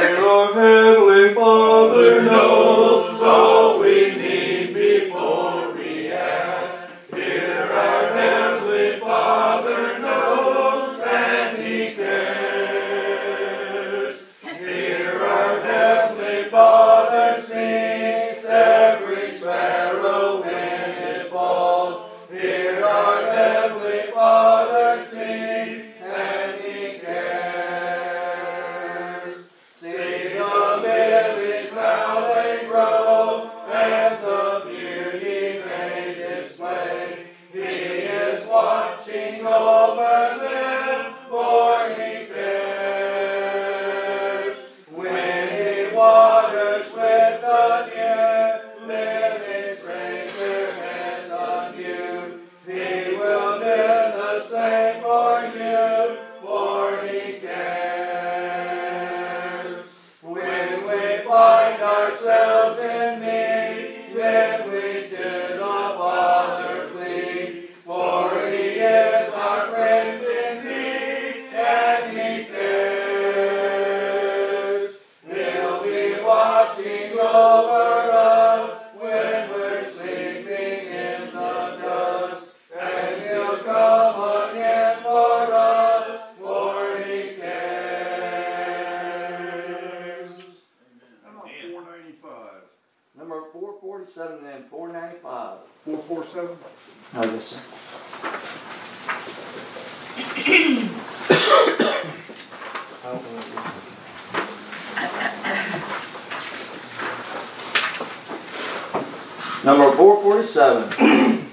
Our Heavenly Father knows all we need before we ask. Dear our Heavenly Father knows and He cares. Dear our Heavenly Father sees every sparrow when it falls. Dear our Heavenly Father sees and He cares. See the lilies how they grow and the beauty they display. He is watching over them, for He cares. When He waters with the dew, lilies raise their heads on you. He will do the same for you, for He cares. When we find ourselves in need, then we to the Father plead, for He is our friend indeed, and He cares. He'll be watching over us when we're sleeping in the dust, and He'll come again for us, for He cares. How about 495? Number 447 and 495. 447? Oh, yes, sir. Number 447.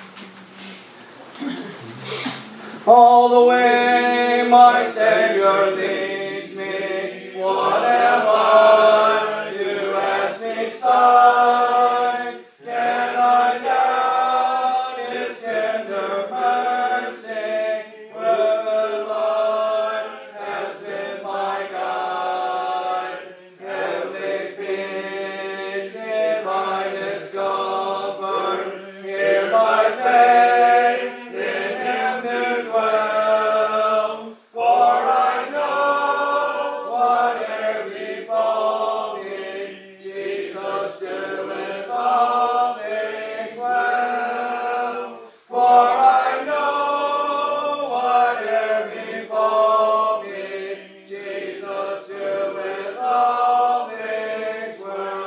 All the way my Savior leads me, what am I to ask me sign? Can I doubt His tender mercy? Will the Lord has been my guide? Heavenly peace in my discomfort, hear my faith in Him to dwell. For I know whate'er befall me, Jesus doeth all things well. For I know whate'er befall me, Jesus doeth all things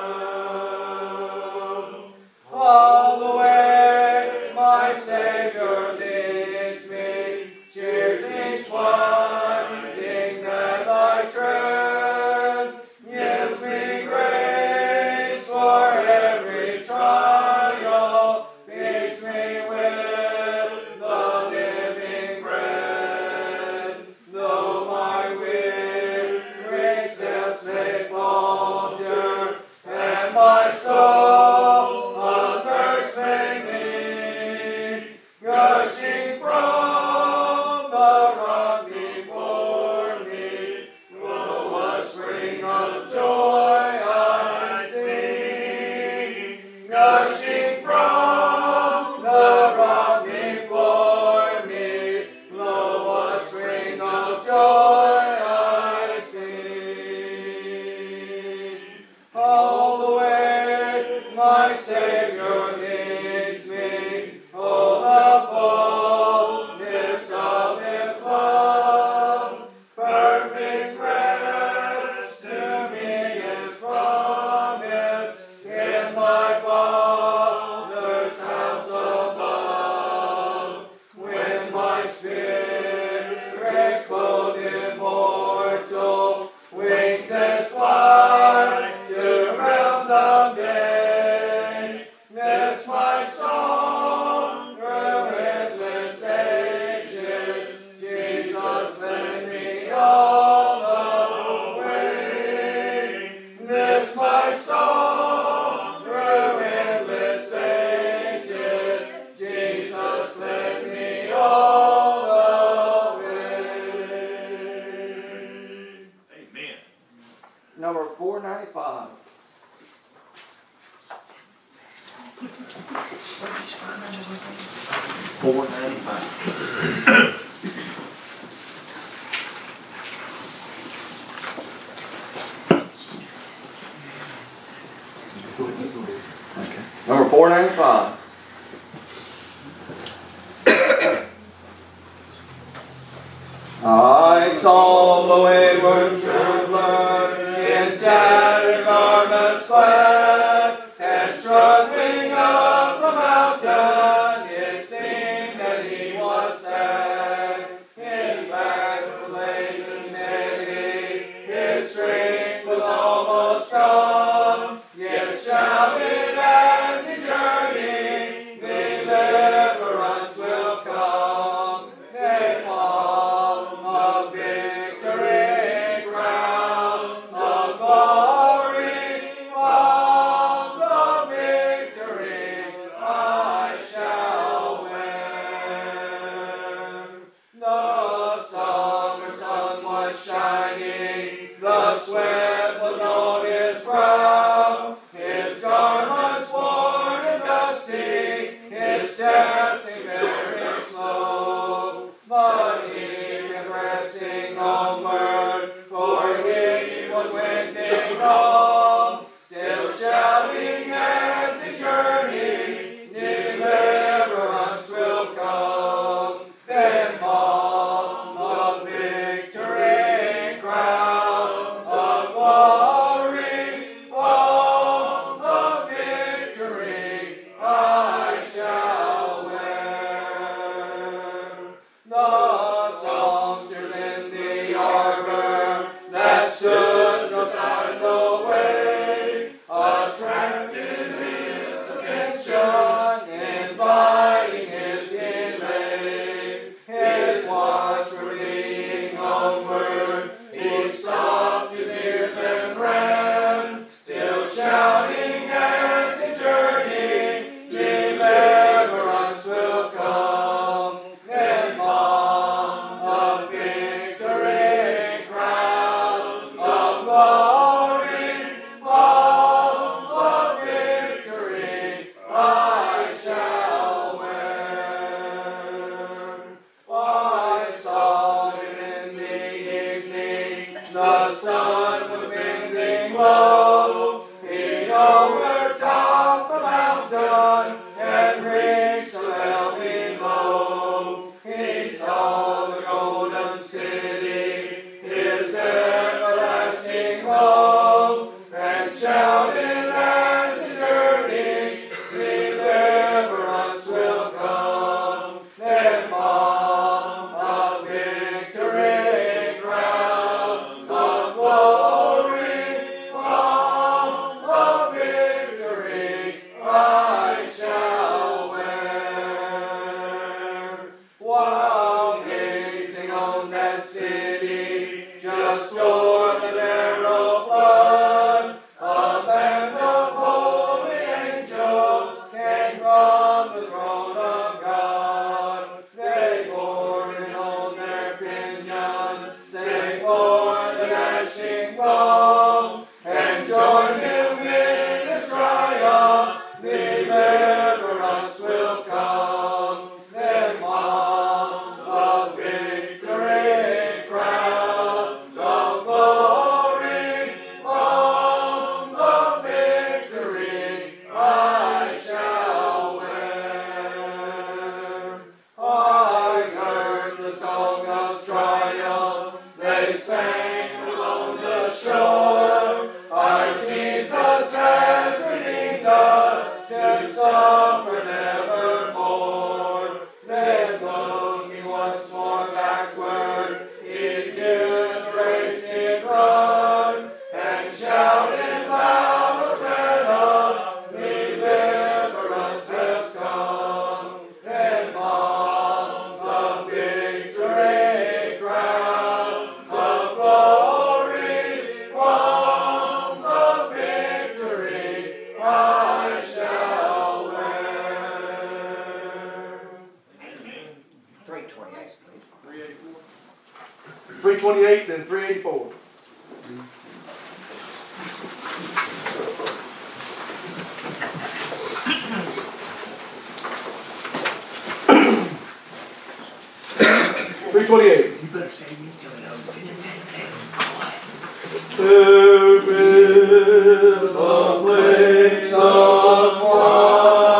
well. All the way my Savior leads me, cheers each winding that I tread, gives me grace for every trial, feeds me with the living bread. Though my weary steps may falter, and my soul athirst may need, gushing from the rock before me, flow a spring of joy I see. Gushing from the rock before me, flow a spring of joy I see. All the way my Savior leads me, oh, the fullness of His love, perfect rest to me is promised in my Father's house above. When my spirit clothed immortal wings is fly to realms of day, this my song through endless ages, Jesus led me all the way. This my song through endless ages, Jesus led me all the way. Amen. Number 495. 495. 495. I saw the wayward traveler in tattered garments clad, and struggling up the mountain, it seemed that he was sad. His back was aching heavy, his strength was almost gone, yet shouted as he journeyed, deliverance will come. They fall of victory, crowns of glory, palms of victory, I shall wear. The summer sun was shining, the sweat was on his brow, his garments worn and dusty, his steps seemed very slow. But he kept pressing onward, for he was wending home, still shouting as he journeyed, deliverance will come. Then palms of victory, crowns of glory, palms of victory, I shall wear. The songsters in the arbor that stood beside the way attracted his attention, inviting his delay. His watch reading homeward, he stopped his ears and ran, still shouting as he journeyed, deliverance will come. Then palms of victory, crowns of glory, palms of victory, I shall wear. I saw him in the evening, the sun was bending low. He overtopped the mountain and reached the vale below. He saw the golden city, his everlasting home, and shouted as he journeyed, deliverance will come. Then palms of victory, crowns of glory, palms of victory, I shall wear. While gazing on that city, just o'er the narrow flood, a band of holy angels came from the throne of God. They bore him on their pinions, sang for the dashing foam, and joined him in his triumph, deliverance will come. Then palms of victory, crowns of glory, palms of victory, I shall wear. I heard the song of triumph, they sang along the shore. Our Jesus has redeemed us to suffer nevermore. Then looking once more backward, he viewed the race he'd run, and shouted loud, Hosanna, deliverance has come. Then palms of victory, crowns of glory, palms of victory, I shall wear. 328, please. 328 and 384. $328. You better say me till it over. There is a place of quiet.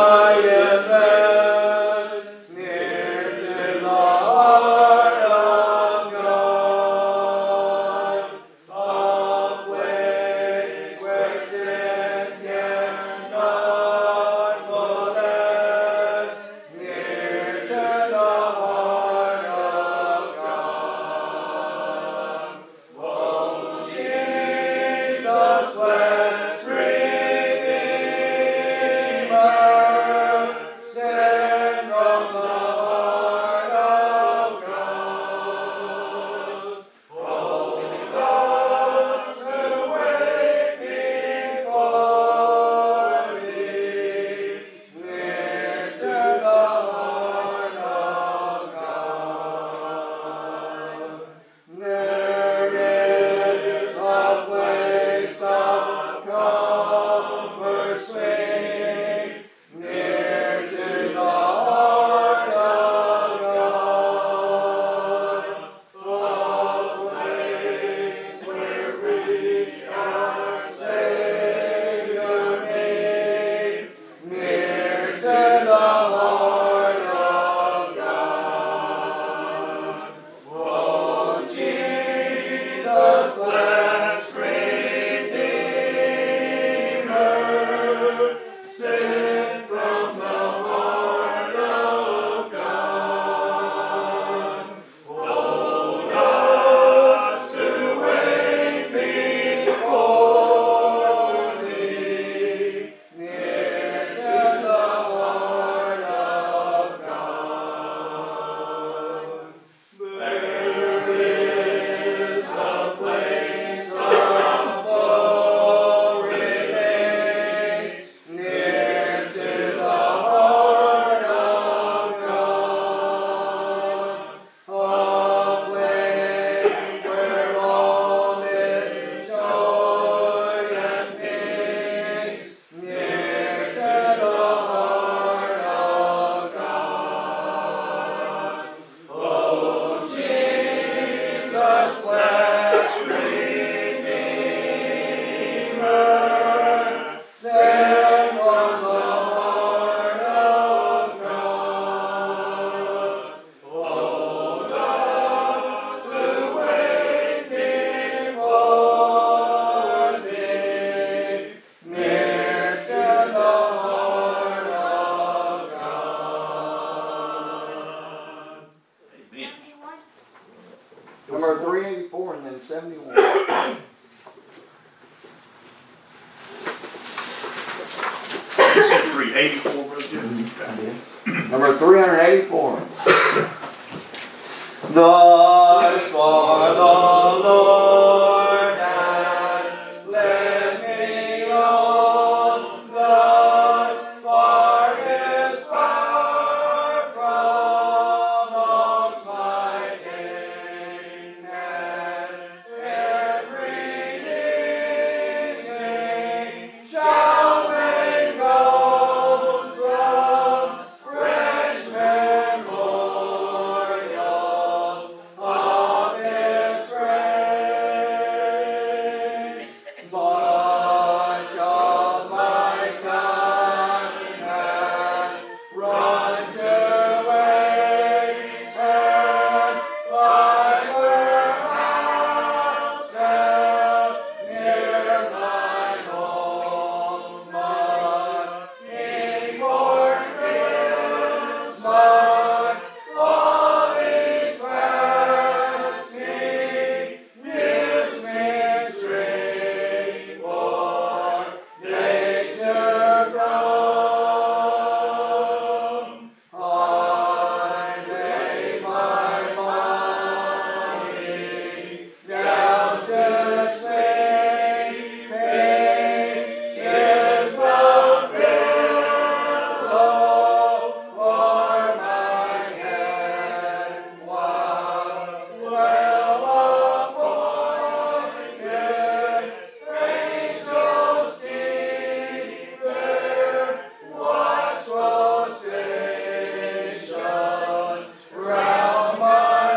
84, Brother Jim. I did. Number 384. Thus far the Lord has led me on, thus far His power prolongs my days, and every evening shall make known some fresh memorials of His grace. Much of my time has run to waste, and I were absent near my home. But He forgives my follies fast. He gives me strength for days to come. I lay my body down to sleep. Peace is the pillow for my head, while well-appointed angels keep their watchful station round my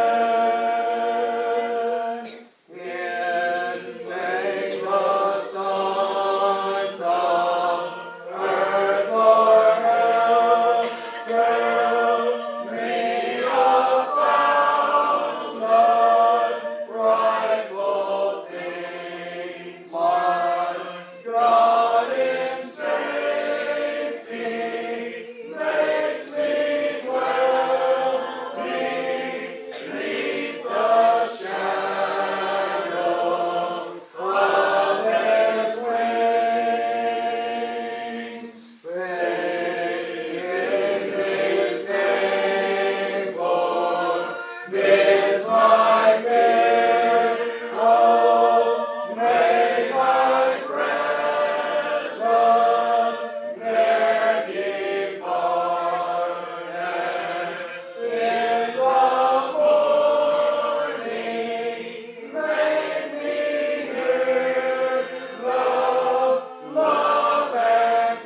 bed. In vain the sons of earth or hell tell me a thousand frightful things. My God in safety makes me dwell beneath the shadow of His wings. Faith in His name forbids my fear. Oh, may my presence there depart, and in the morning make me hear the love and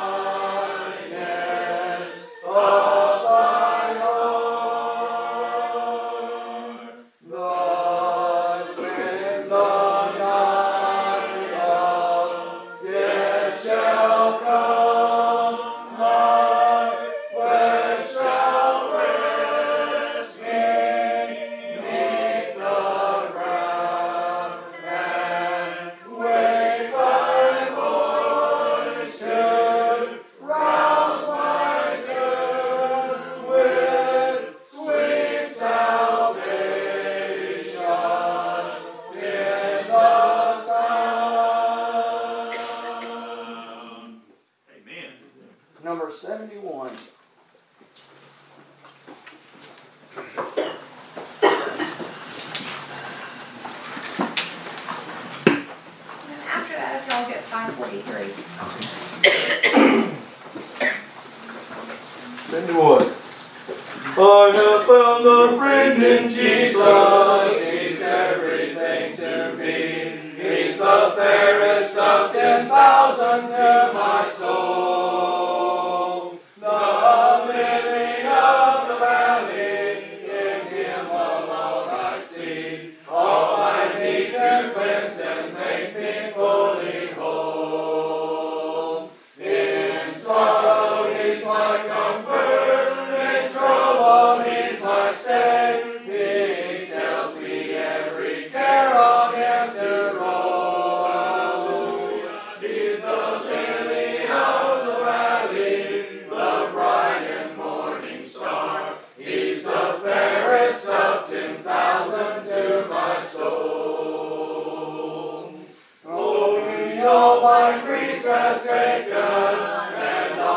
kindness of Thy heart. Thus in the night of death shall come, my flesh shall rest beneath the ground, and wake Thy voice to rouse my tune with sweet salvation in the sound. Amen. Number 71. After that, if y'all get 543. 71. I have found a friend in Jesus. He's everything to me. He's the fairest of 10,000 to my soul. The lily of the valley, in Him alone I see. All I need to cleanse and make me fully whole. In sorrow He's my comfort, in trouble He's my stay. He tells me every care on Him to roll. Hallelujah. He's the lily of the valley, the bright and morning star. He's the fairest of 10,000 to my soul. Oh, He all my griefs has taken, and all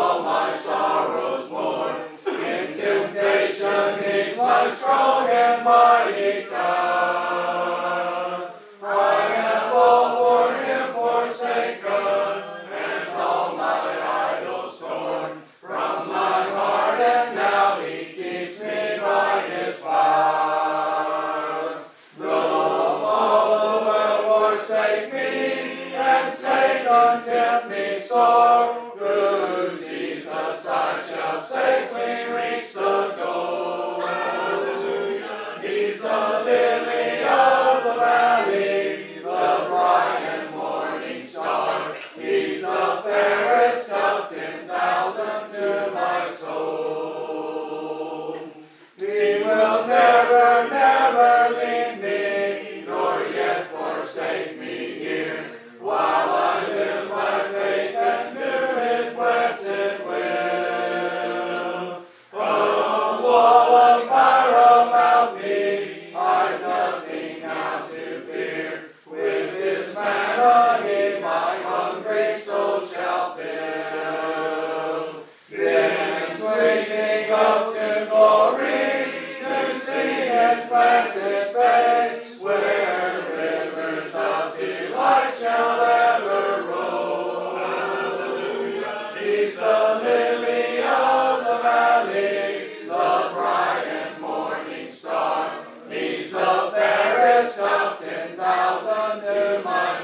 my strong and mighty tower. I have all for him forsaken, and all my idols torn from my heart, and now he keeps me by his power. Though all the world forsake me, and Satan tempt me sore, through Jesus I shall safely reach the goal. Hallelujah. He's the lily of the valley, the bright and morning star. He's the fairest of 10,000 to my soul. He will never, never leave me, nor yet forsake me here, while I live by faith and do his blessed will. A wall of fire about me, I've nothing now to fear. With his manna he my hungry soul shall fill. Then sweeping up to glory, to see his blessed face, where rivers of delight shall ever roll. Hallelujah. He's the lily of the valley, the bright and morning star. He's the fairest of 10,000 to my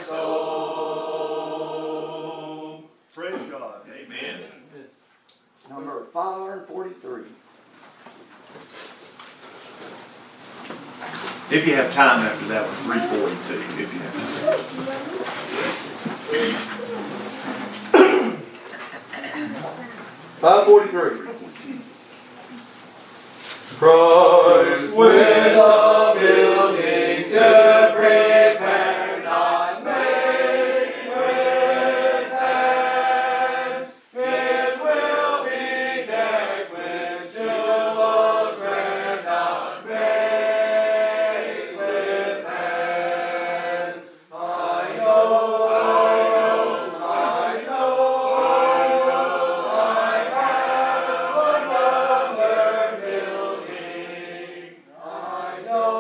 soul. Praise God. Amen. Number 543. If you have time after that one, 342, if you have time. 543. Christ with a building to prepare, not made with hands. It will be decked with jewels rare, not made with hands. I know, I have another building. I know,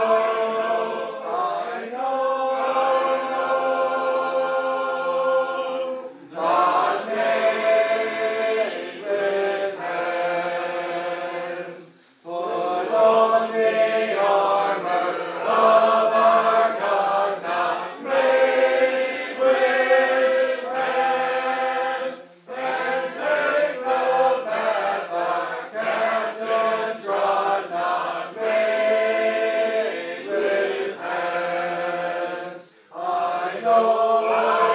not made with hands. Put on the armor of our God, not made with hands, and take the path our captain trod, not made with hands. I know, I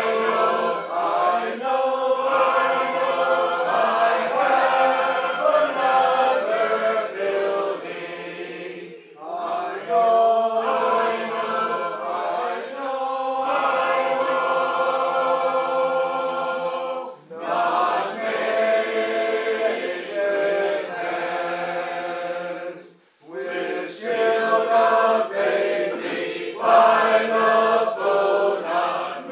have another building. I know, not made with hands. With shield of faith, defy the foe, not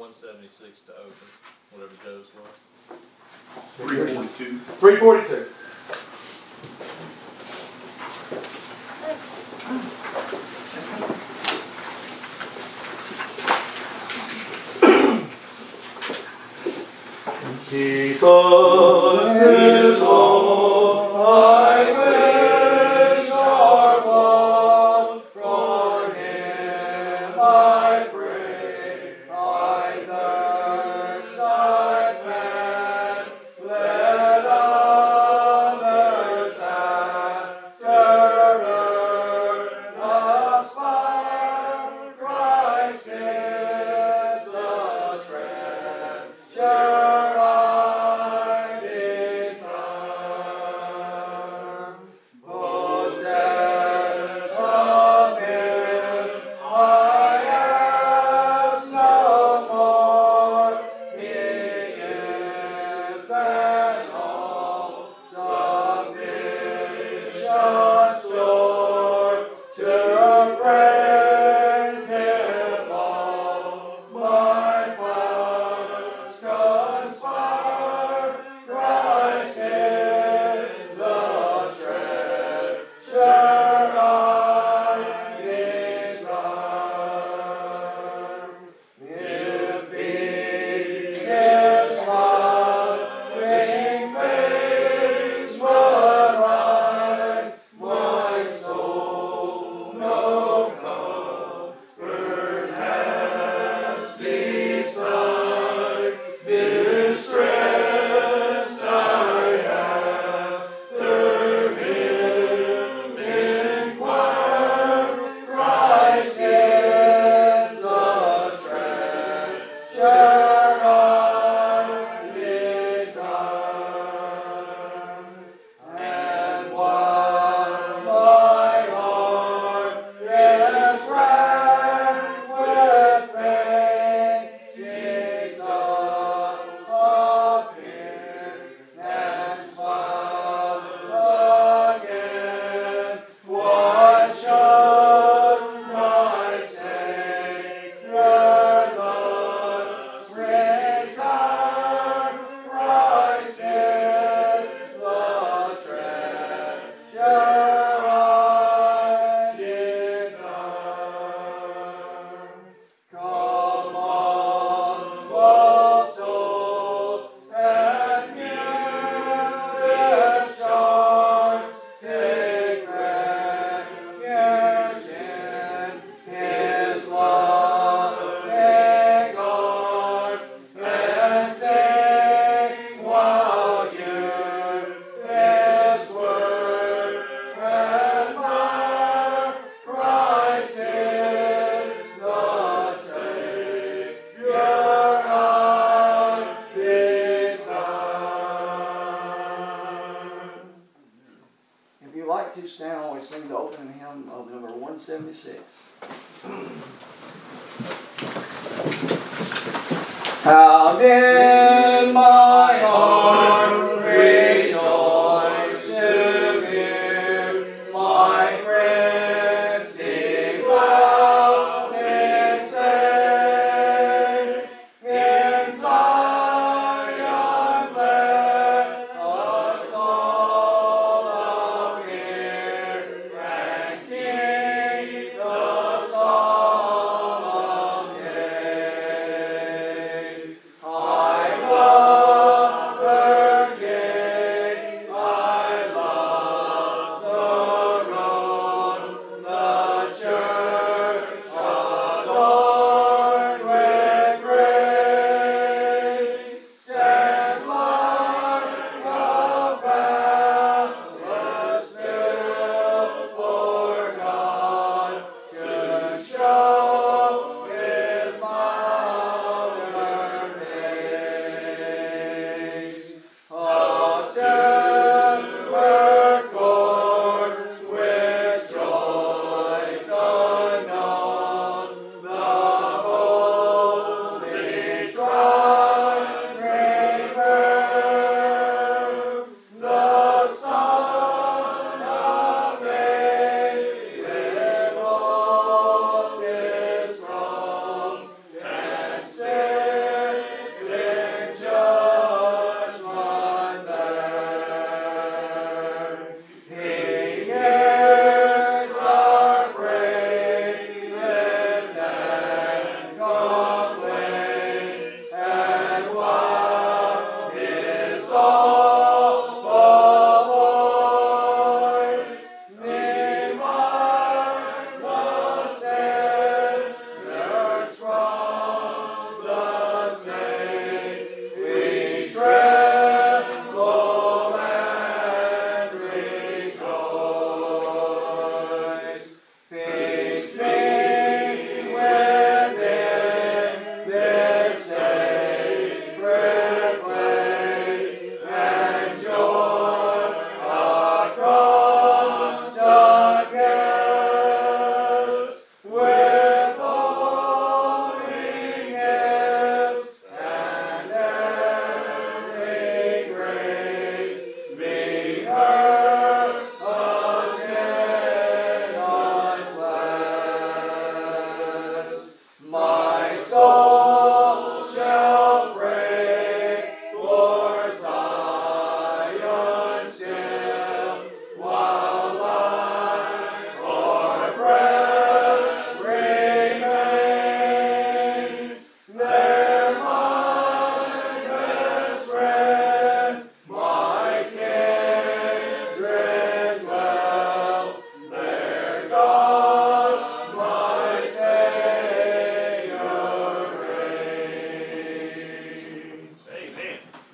176 to open, whatever Joe's was. 342. 342. Jesus is all I wish or want, for Him I pray, I thirst, I pant, let others after aspire, Christ is the treasure. To stand, always sing the opening hymn of number 176. How did my